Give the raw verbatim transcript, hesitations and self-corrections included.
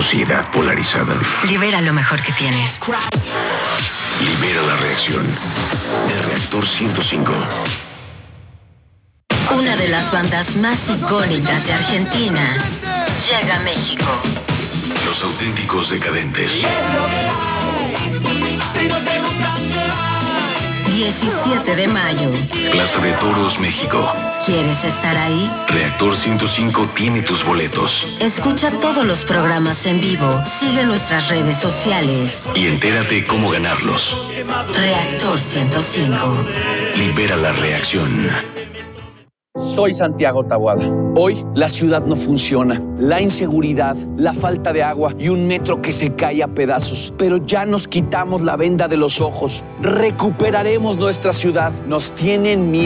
sociedad polarizada. Libera lo mejor que tienes. Libera la reacción de Reactor ciento cinco. Una de las bandas más icónicas de Argentina llega a México. Los Auténticos Decadentes. diecisiete de mayo. Plaza de Toros, México. ¿Quieres estar ahí? Reactor ciento cinco tiene tus boletos. Escucha todos los programas en vivo, sigue nuestras redes sociales. Y entérate cómo ganarlos. Reactor ciento cinco. Libera la reacción. Soy Santiago Taboada. Hoy la ciudad no funciona. La inseguridad, la falta de agua y un metro que se cae a pedazos. Pero ya nos quitamos la venda de los ojos. Recuperaremos nuestra ciudad. Nos tienen miedo.